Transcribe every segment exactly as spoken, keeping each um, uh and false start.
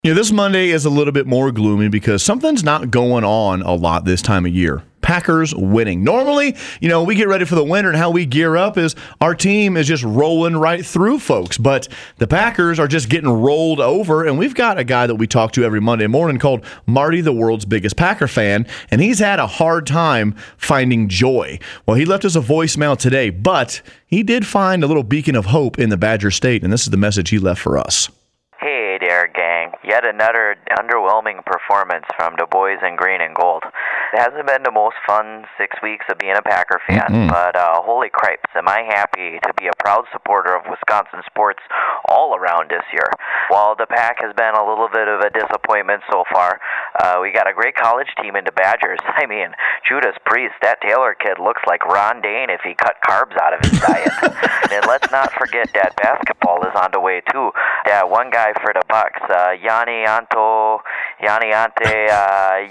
Yeah, this Monday is a little bit more gloomy because something's not going on a lot this time of year. Packers winning. Normally, you know, we get ready for the winter, and how we gear up is our team is just rolling right through, folks. But the Packers are just getting rolled over, and we've got a guy that we talk to every Monday morning called Marty, the world's biggest Packer fan, and he's had a hard time finding joy. Well, he left us a voicemail today, but he did find a little beacon of hope in the Badger State, and this is the message he left for us. Hey there, gang. Yet another underwhelming performance from the boys in green and gold. It hasn't been the most fun six weeks of being a Packer fan, mm-hmm. but uh, holy cripes, am I happy to be a proud supporter of Wisconsin sports all around this year. While the Pack has been a little bit of a disappointment so far, uh, we got a great college team in the Badgers. I mean, Judas Priest, that Taylor kid looks like Ron Dane if he cut carbs out of his diet. And let's not forget that basketball is on the way too. That one guy for the Bucks, uh, Yanni Anto, Yanni Ante, uh,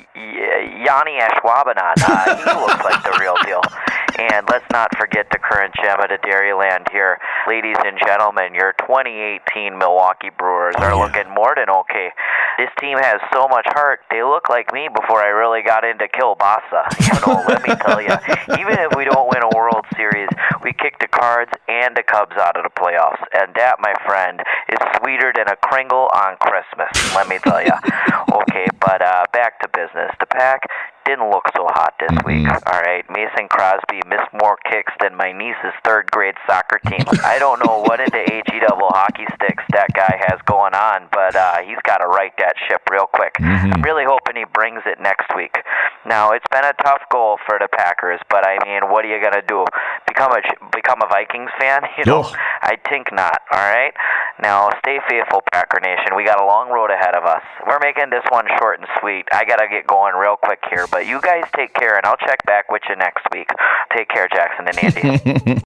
Yanni Ashwabanan. Uh, he looks like the real deal. And let's not forget the current gem of the Dairyland here. Ladies and gentlemen, your twenty eighteen Milwaukee Brewers are looking more than okay. This team has so much heart, they look like me before I really got into kielbasa. You know, let me tell you, even if we don't win a World Series, we kick the Cards and the Cubs out of the playoffs. And that, my friend, is sweeter than a Kringle on Christmas, let me tell you. Okay, but uh, back to business. The Pack didn't look so hot this week. All right, Mason Crosby missed more kicks than my niece's third grade soccer team. I don't know what in the H E double hockey sticks that guy has going on, but uh, he's got to right that ship real quick. Mm-hmm. I'm really hoping he brings it next week. Now, it's been a tough goal for the Packers, but I mean, what are you gonna do? Become a become a Vikings fan? You know, oh. I think not. All right. Now, stay faithful, Packer Nation. We got a long road ahead of us. We're making this one short and sweet. I gotta get going real quick here, but you guys take care, and I'll check back with you next week. Take care, Jackson and Andy.